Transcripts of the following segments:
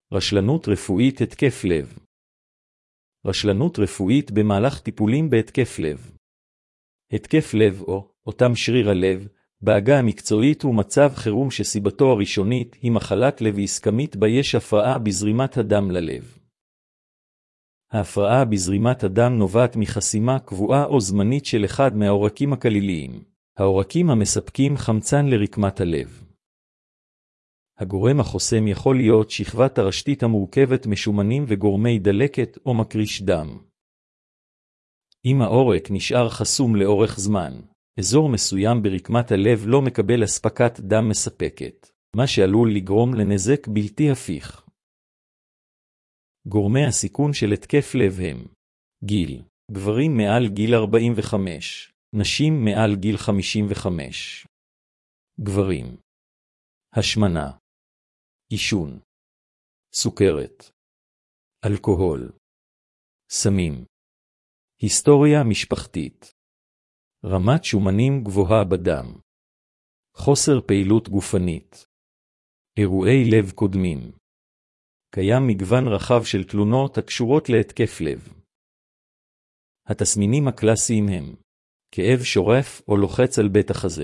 רשלנות רפואית התקף לב. רשלנות רפואית במהלך טיפולים בהתקף לב. התקף לב או אותם שריר הלב, בעגה המקצועית הוא מצב חירום שסיבתו הראשונית היא מחלת לב איסקמית בה יש הפרעה בזרימת הדם ללב. ההפרעה בזרימת הדם נובעת מחסימה קבועה או זמנית של אחד מהעורקים הכליליים, העורקים המספקים חמצן לרקמת הלב. הגורם החוסם יכול להיות שכבת הרשתית המורכבת משומנים וגורמי דלקת או מקריש דם. אם העורק נשאר חסום לאורך זמן, אזור מסוים ברקמת הלב לא מקבל אספקת דם מספקת, מה שעלול לגרום לנזק בלתי הפיך. גורמי הסיכון של התקף לב הם גיל, גברים מעל גיל 45, נשים מעל גיל 55. גברים. השמנה, עישון, סוכרת, אלכוהול, סמים, היסטוריה משפחתית, רמת שומנים גבוהה בדם, חוסר פעילות גופנית, אירועי לב קודמים. קיים מגוון רחב של תלונות הקשורות להתקף לב. התסמינים הקלאסיים הם כאב שורף או לוחץ על בית החזה,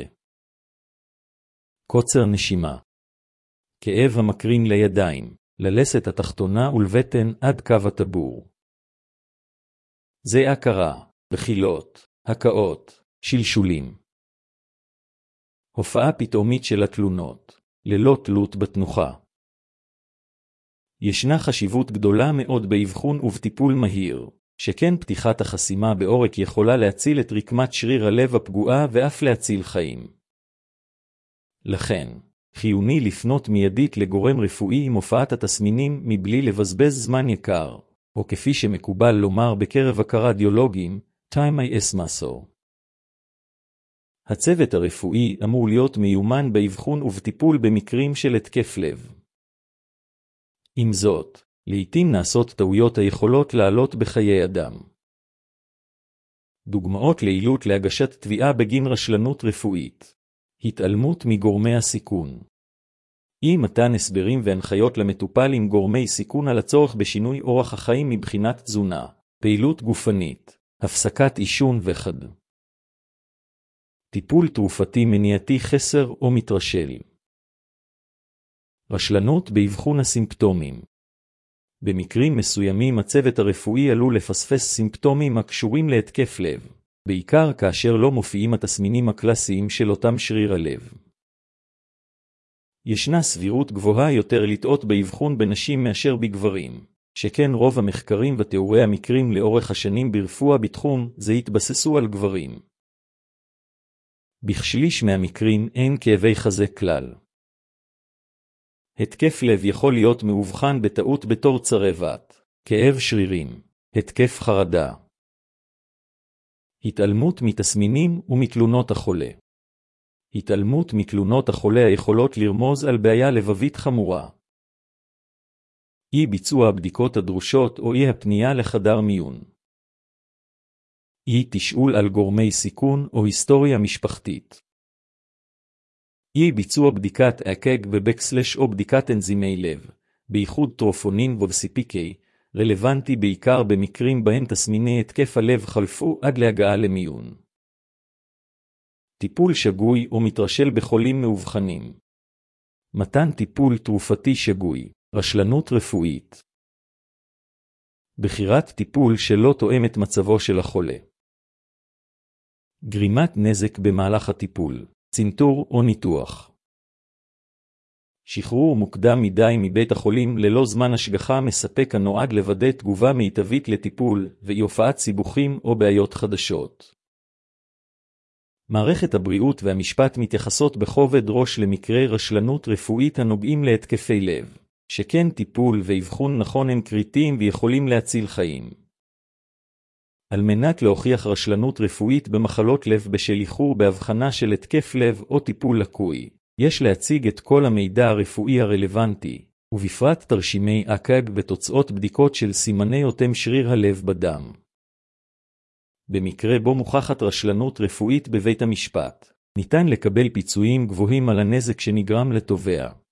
קוצר נשימה, כאב המקרין לידיים, ללסת התחתונה ולבטן עד קו הטבור, זיעה קרה, בחילות, הקאות, שלשולים. הופעה פתאומית של התלונות, ללא תלות בתנוחה. ישנה חשיבות גדולה מאוד באבחון ובטיפול מהיר, שכן פתיחת החסימה בעורק יכולה להציל את רקמת שריר הלב הפגועה ואף להציל חיים. לכן, חיוני לפנות מיידית לגורם רפואי עם הופעת התסמינים מבלי לבזבז זמן יקר, או כפי שמקובל לומר בקרב הקרדיולוגים, time is muscle. הצוות הרפואי אמור להיות מיומן באבחון ובטיפול במקרים של התקף לב. עם זאת, לעתים נעשות טעויות היכולות לעלות בחיי אדם. דוגמאות ליעילות להגשת תביעה בגין רשלנות רפואית. התעלמות מגורמי הסיכון. אי מתן הסברים והנחיות למטופל עם גורמי סיכון על הצורך בשינוי אורח החיים מבחינת תזונה, פעילות גופנית, הפסקת עישון וכד. טיפול תרופתי מניעתי חסר או מתרשל. רשלנות באבחון הסימפטומים. במקרים מסוימים הצוות הרפואי עלול לפספס סימפטומים הקשורים להתקף לב, בעיקר כאשר לא מופיעים התסמינים הקלאסיים של אותם שריר הלב. ישנה סבירות גבוהה יותר לטעות באבחון בנשים מאשר בגברים, שכן רוב המחקרים ותיאורי המקרים לאורך השנים ברפואה בתחום זה התבססו על גברים. בשליש מהמקרים אין כאבי חזה כלל. התקף לב יכול להיות מאובחן בטעות בתור צרבת, כאב שרירים, התקף חרדה. התעלמות מתסמינים ומתלונות החולה. התעלמות מתלונות החולה היכולות לרמוז על בעיה לבבית חמורה. אי ביצוע הבדיקות הדרושות או אי הפנייה לחדר מיון. אי תשאול על גורמי סיכון או היסטוריה משפחתית. אי ביצוע בדיקת אק"ג ובקסלש או בדיקת אנזימי לב, בייחוד טרופונין ו-CPK, רלוונטי בעיקר במקרים בהם תסמיני התקף הלב חלפו עד להגעה למיון. טיפול שגוי או מתרשל בחולים מאובחנים. מתן טיפול תרופתי שגוי, רשלנות רפואית. בחירת טיפול שלא תואם את מצבו של החולה. גרימת נזק במהלך הטיפול, צנתור או ניתוח. שחרור מוקדם מדי מבית החולים ללא זמן השגחה מספק הנועד לוודא תגובה מיטבית לטיפול ואי הופעת סיבוכים או בעיות חדשות. מערכת הבריאות והמשפט מתייחסות בכובד ראש למקרי רשלנות רפואית הנוגעים להתקפי לב, שכן טיפול ואבחון נכון הם קריטיים ויכולים להציל חיים. על מנת להוכיח רשלנות רפואית במחלות לב בשל איחור בהבחנה של התקף לב או טיפול לקוי, יש להציג את כל המידע הרפואי הרלוונטי, ובפרט תרשימי אק"ג ותוצאות בדיקות של סימני אוטם שריר הלב בדם. במקרה בו מוכחת רשלנות רפואית בבית המשפט, ניתן לקבל פיצויים גבוהים על הנזק שנגרם לתובע.